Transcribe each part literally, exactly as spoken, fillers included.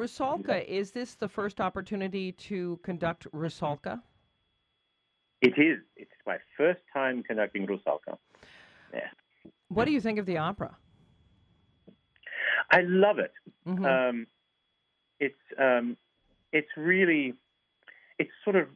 Rusalka, is this the first opportunity to conduct Rusalka? It is. It's my first time conducting Rusalka. Yeah. What do you think of the opera? I love it. Mm-hmm. Um, it's um, it's really, it's sort of,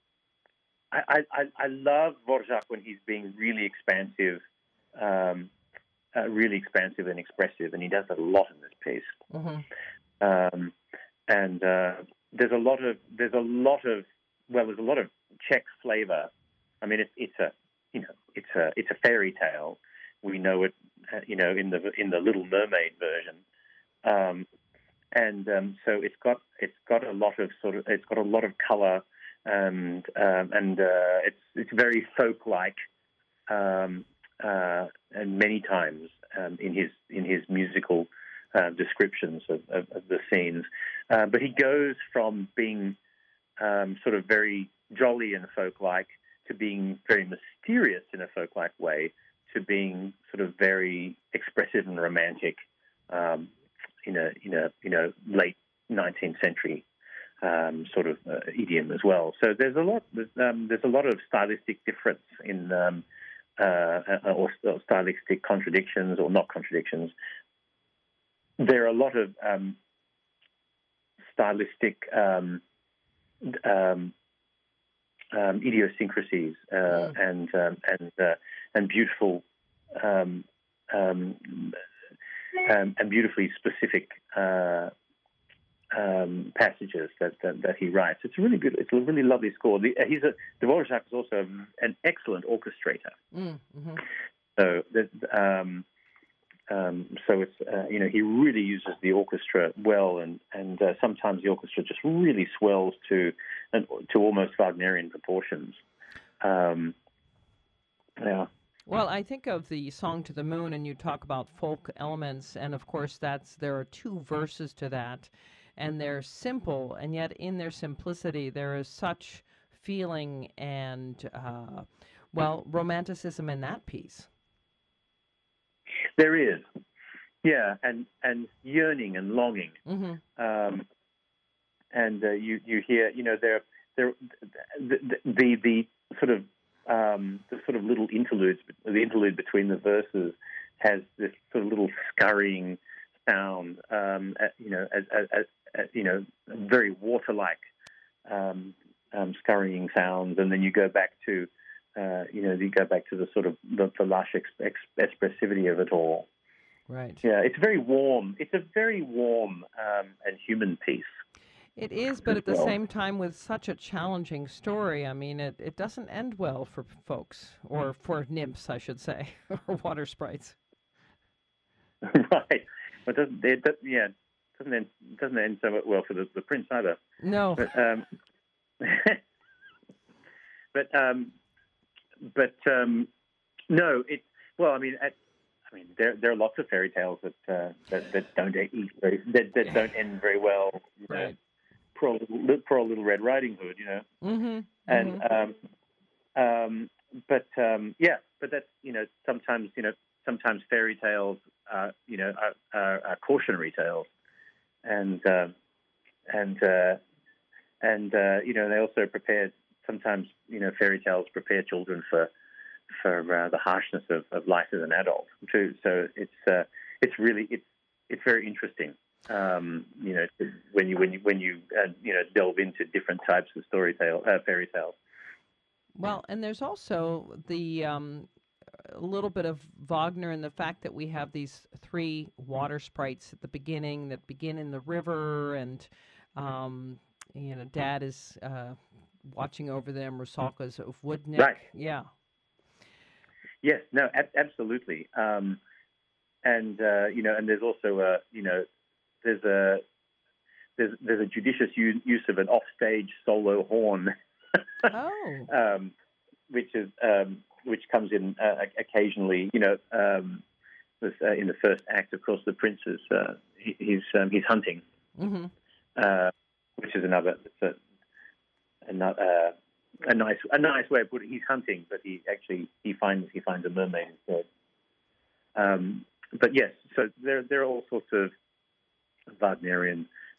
I, I, I love Dvorak when he's being really expansive, um, uh, really expansive and expressive, and he does that a lot in this piece. Mm-hmm. Um, and uh, there's a lot of there's a lot of well, there's a lot of Czech flavor. I mean, it's it's a you know it's a it's a fairy tale. We know it, uh, you know, in the in the Little Mermaid version, um, and um, so it's got it's got a lot of sort of it's got a lot of color, and um, and uh, it's it's very folk-like, um, uh, and many times um, in his in his musical uh, descriptions of, of, of the scenes, uh, but he goes from being um, sort of very jolly and folk-like to being very mysterious in a folk-like way, to being sort of very expressive and romantic um, in a in a you know late nineteenth century um, sort of uh, idiom as well. So there's a lot there's, um, there's a lot of stylistic difference in um, uh, or, or stylistic contradictions or not contradictions. There are a lot of um, stylistic um, um, um, idiosyncrasies uh, Mm. and um, and uh, and beautiful um, um, um, and beautifully specific uh, um, passages that, that that he writes. It's a really good. It's a really lovely score. The, uh, he's a Dvorak is also an excellent orchestrator. Mm. Mm-hmm. So that. Um, Um, so it's uh, you know he really uses the orchestra well, and and uh, sometimes the orchestra just really swells to and to almost Wagnerian proportions. Um, yeah. Well, I think of the Song to the Moon, and you talk about folk elements, and of course, that's there are two verses to that, and they're simple, and yet in their simplicity, there is such feeling and uh, well, romanticism in that piece. There is, yeah, and and yearning and longing, Mm-hmm. um, and uh, you you hear you know there there the the, the sort of um, the sort of little interludes the interlude between the verses has this sort of little scurrying sound, um, uh, you know, as, as, as, as you know, very water-like um, um, scurrying sounds, and then you go back to. Uh, you know, you go back to the sort of the, the lush ex- ex- expressivity of it all. Right. Yeah, it's very warm. It's a very warm um, and human piece. It is, but As at the well. same time, with such a challenging story, I mean, it, it doesn't end well for folks, or for nymphs, I should say, or water sprites. Right. But it doesn't, it doesn't, yeah, it doesn't end, doesn't end so well for the, the prince either. No. But, um, but, um, but um, no, it. Well, I mean, at, I mean, there there are lots of fairy tales that uh, that, that don't end very, that, that don't end very well. You know, Right. poor, little- poor Little Red Riding Hood, you know, Mm-hmm. and Mm-hmm. um, um, but um, yeah, but that's you know sometimes you know sometimes fairy tales uh, you know are, are, are cautionary tales, and uh, and uh, and uh, you know they also prepare sometimes you know fairy tales prepare children for for uh, the harshness of, of life as an adult too. So it's uh, it's really it's it's very interesting. Um, you know when you when you when you uh, you know delve into different types of story tale uh, fairy tales. Well, and there's also the um, a little bit of Wagner in the fact that we have these three water sprites at the beginning that begin in the river, and um, you know, Dad is uh, watching over them. Rusalka's of Woodnick. Right. Yeah. Yes. No. Ab- absolutely. Um, and uh, you know, and there's also a you know, there's a there's there's a judicious u- use of an offstage solo horn, Oh. um, which is um, which comes in uh, occasionally. You know, um, this, uh, in the first act, of course, the prince is uh, he, he's um, he's hunting, Mm-hmm. uh, which is another it's a, another. Uh, a nice, a nice way of putting it. He's hunting, but he actually he finds he finds a mermaid instead. Um, but yes, so there there are all sorts of Wagnerian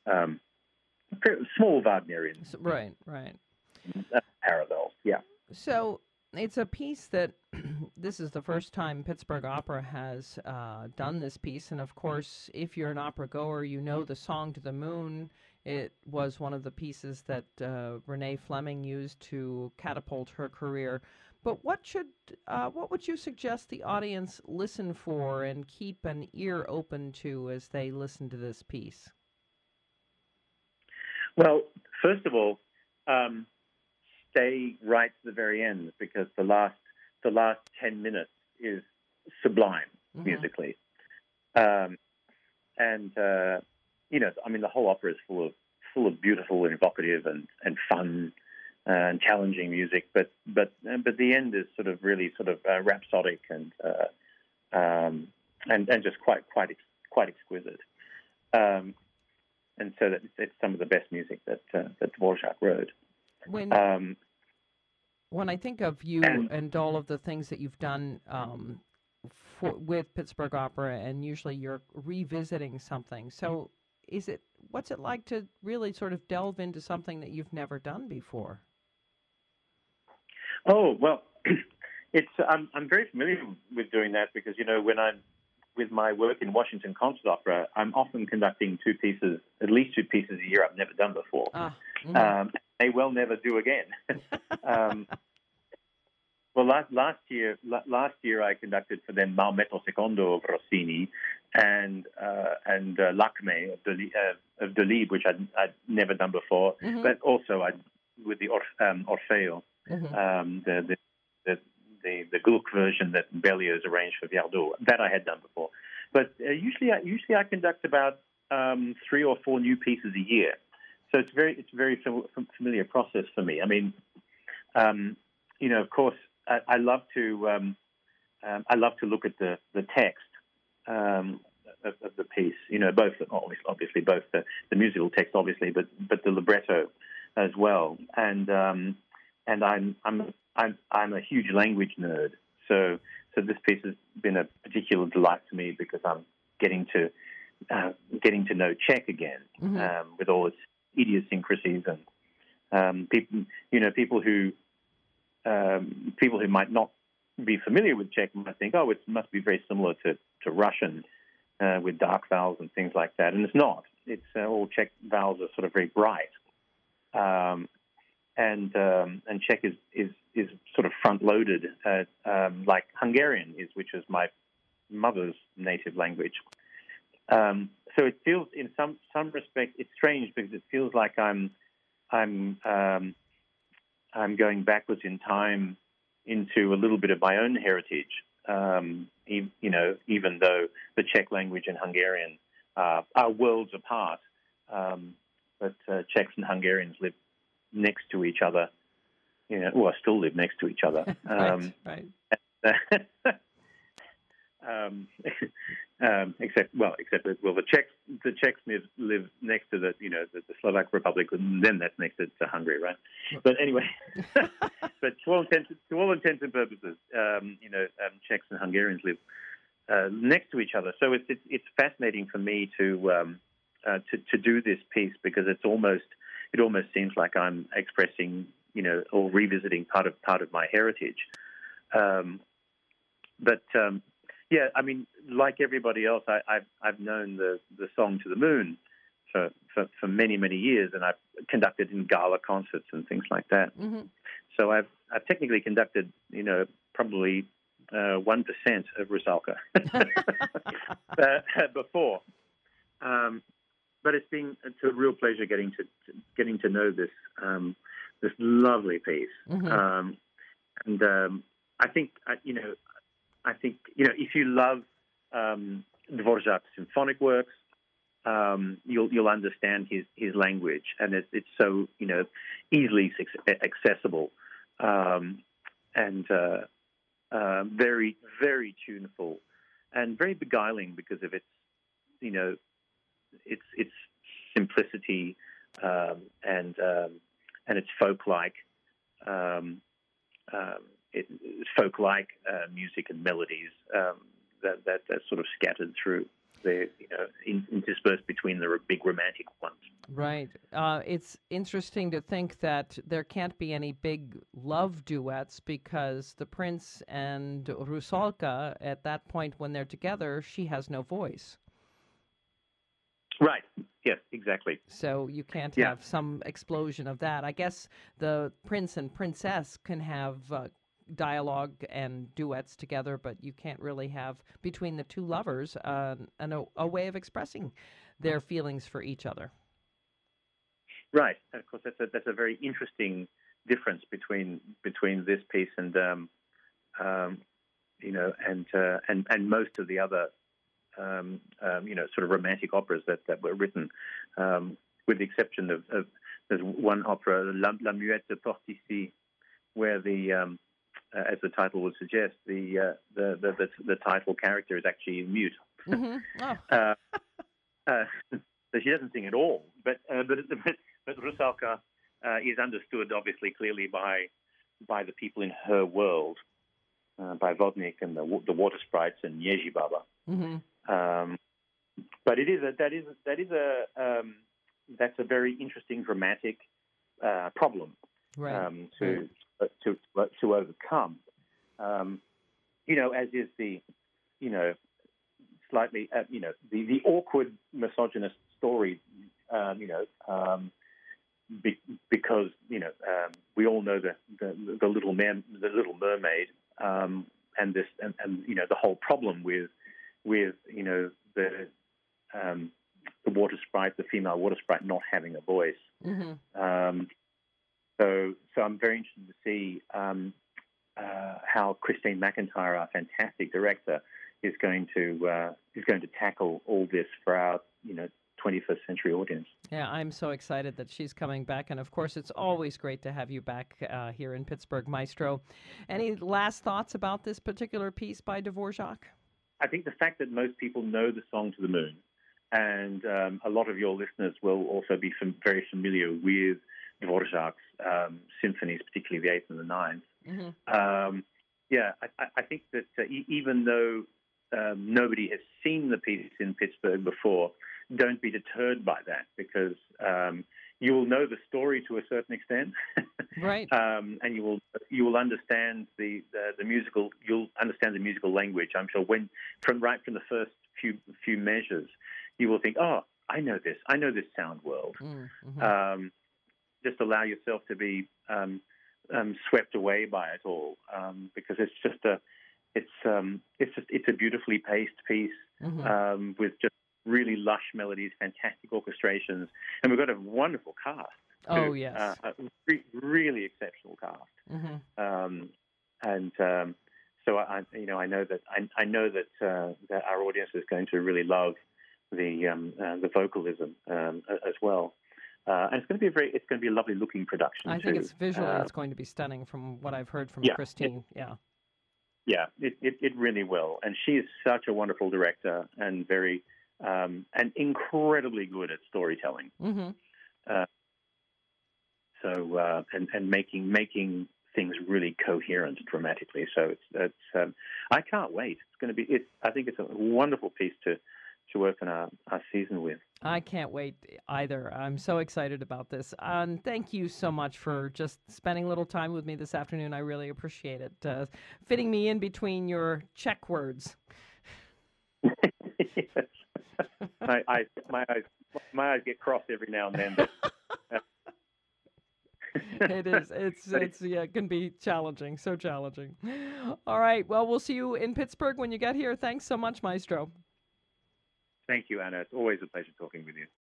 um, small Wagnerian S- Right, right. uh, parallels. Yeah. So it's a piece that this is the first time Pittsburgh Opera has uh, done this piece. And of course, if you're an opera goer, you know the Song to the Moon. It was one of the pieces that uh, Renee Fleming used to catapult her career. But what should, uh, what would you suggest the audience listen for and keep an ear open to as they listen to this piece? Well, first of all, um, stay right to the very end, because the last the last ten minutes is sublime Mm-hmm. musically, um, and uh, you know, I mean, the whole opera is full of full of beautiful, and evocative, and and fun uh, and challenging music. But but uh, but the end is sort of really sort of uh, rhapsodic and uh, um, and and just quite quite ex- quite exquisite. Um, and so that it's some of the best music that uh, that Dvorak wrote. When Um, when I think of you and and all of the things that you've done um, for, with Pittsburgh Opera, and usually you're revisiting something. So, is it what's it like to really sort of delve into something that you've never done before? oh well, it's I'm I'm very familiar with doing that, because you know, when I'm with my work in Washington Concert Opera, I'm often conducting two pieces, at least two pieces a year I've never done before. Ah, mhm. Um, they will never do again. um, well, last last year, la- last year I conducted for them Maometto Secondo of Rossini and uh, and uh, Lacme of Delibes, uh, of Delibes, which I'd, I'd never done before, Mhm. but also I with the Orf- um, Orfeo, Mhm. um, the the the the, the Gluck version that Berlioz arranged for Viardot. That I had done before, but uh, usually I, usually I conduct about um, three or four new pieces a year. So it's very it's a very fam- familiar process for me. I mean, um, you know, of course, I, I love to um, um, I love to look at the the text um, of, of the piece. You know, both obviously both the, the musical text, obviously, but but the libretto as well. And um, and I'm I'm I'm I'm a huge language nerd. So so this piece has been a particular delight to me, because I'm getting to uh, getting to know Czech again, Mhm. um, with all its idiosyncrasies, and um, people, you know, people who um, people who might not be familiar with Czech might think, oh, it must be very similar to to Russian uh, with dark vowels and things like that, and it's not. It's uh, all Czech vowels are sort of very bright, um, and um, and Czech is is is sort of front loaded, uh, um, like Hungarian is, which is my mother's native language. Um, so it feels, in some some respect, it's strange, because it feels like I'm I'm um, I'm going backwards in time into a little bit of my own heritage. Um, e- you know, even though the Czech language and Hungarian uh, are worlds apart, um, but uh, Czechs and Hungarians live next to each other. You know, well, still live next to each other. Um, right, right. Um, um, except, well, except that, well, the Czechs, the Czechs live, live next to the, you know, the, the Slovak Republic, and then that's next to, to Hungary, right? But anyway, but to all intents, to all intents and purposes, um, you know, um, Czechs and Hungarians live uh, next to each other. So it's it's, it's fascinating for me to, um, uh, to to do this piece, because it's almost it almost seems like I'm expressing, you know, or revisiting part of part of my heritage. Um, but um, Yeah, I mean, like everybody else, I, I've I've known the, the Song to the Moon for, for, for many many years, and I've conducted in gala concerts and things like that. Mm-hmm. So I've I've technically conducted, you know, probably one uh, percent of Rusalka uh, before, um, but it's been it's a real pleasure getting to, to getting to know this um, this lovely piece, Mm-hmm. um, and um, I think uh, you know. I think, you know, if you love um, Dvorak's symphonic works, um, you'll you'll understand his, his language, and it's it's so, you know, easily accessible, um, and uh, uh, very very tuneful, and very beguiling because of its, you know, its its simplicity, um, and um, and its folk-like. Um, um, It, folk-like uh, music and melodies um, that, that that sort of scattered through. they're you know in, interspersed between the big romantic ones. Right. Uh, it's interesting to think that there can't be any big love duets because the prince and Rusalka, at that point when they're together, she has no voice. Right. Yes, exactly. So you can't Yeah. have some explosion of that. I guess the prince and princess can have uh, dialogue and duets together, but you can't really have between the two lovers uh, an, a, a way of expressing their feelings for each other. Right. And of course, that's a that's a very interesting difference between between this piece and um, um, you know and uh, and and most of the other um, um, you know sort of romantic operas that, that were written, um, with the exception of, of there's one opera, La, La Muette porte ici, where the um, uh, as the title would suggest, the, uh, the, the the the title character is actually mute. Mm-hmm. Oh. uh, uh, so she doesn't sing at all, but uh, but but, but Rusalka uh, is understood obviously clearly by by the people in her world, uh, by Vodnik and the the water sprites and Yeji Baba. Mm-hmm. Um, but it is a that is that is a um, that's a very interesting dramatic uh, problem Right. um, to, right. to to to overcome. Um, you know, as is the you know slightly uh, you know the, the awkward misogynist story. Um, you know, um, be, because you know um, we all know the the, the little man, the Little Mermaid, um, and this and, and you know the whole problem with with you know the um, the water sprite, the female water sprite, not having a voice. Mm-hmm. Um, so, so I'm very interested to see um, uh, how Christine McIntyre, our fantastic director, is going to uh, is going to tackle all this for our you know twenty-first century audience. Yeah, I'm so excited that she's coming back, and of course, it's always great to have you back uh, here in Pittsburgh, Maestro. Any last thoughts about this particular piece by Dvorak? I think the fact that most people know the song to the moon, and um, a lot of your listeners will also be fam- very familiar with Dvorak's um, symphonies, particularly the eighth and the ninth. Mm-hmm. Um, yeah, I, I think that uh, e- even though um, nobody has seen the piece in Pittsburgh before, don't be deterred by that, because um, you will know the story to a certain extent, right? Um, and you will you will understand the, the the musical. You'll understand the musical language. I'm sure when from right from the first few few measures, you will think, "Oh, I know this. I know this sound world." Mm-hmm. Um, just allow yourself to be um, um, swept away by it all, um, because it's just a it's um, it's just it's a beautifully paced piece mm-hmm. um, with just really lush melodies, fantastic orchestrations, and we've got a wonderful cast. Too. Oh yes, uh, a re- really exceptional cast. Mm-hmm. Um, and um, so I, you know, I know that I, I know that uh, that our audience is going to really love the um, uh, the vocalism um, as well. Uh, and it's going to be a very, it's going to be a lovely looking production. I too. think it's visually, uh, it's going to be stunning from what I've heard from yeah, Christine. It, yeah. Yeah, it, it, it really will. And she is such a wonderful director and very, um, and incredibly good at storytelling. Mm-hmm. Uh, so, uh, and, and making, making things really coherent dramatically. So it's, it's um, I can't wait. It's going to be, it's, I think it's a wonderful piece to, to open our, our season with. I can't wait either. I'm so excited about this. And thank you so much for just spending a little time with me this afternoon. I really appreciate it. Uh, fitting me in between your Czech words. Yes. my, I, my, eyes, my eyes get crossed every now and then. But, uh, it is. It's, it's, yeah, it can be challenging. So challenging. All right. Well, we'll see you in Pittsburgh when you get here. Thanks so much, Maestro. Thank you, Anna. It's always a pleasure talking with you.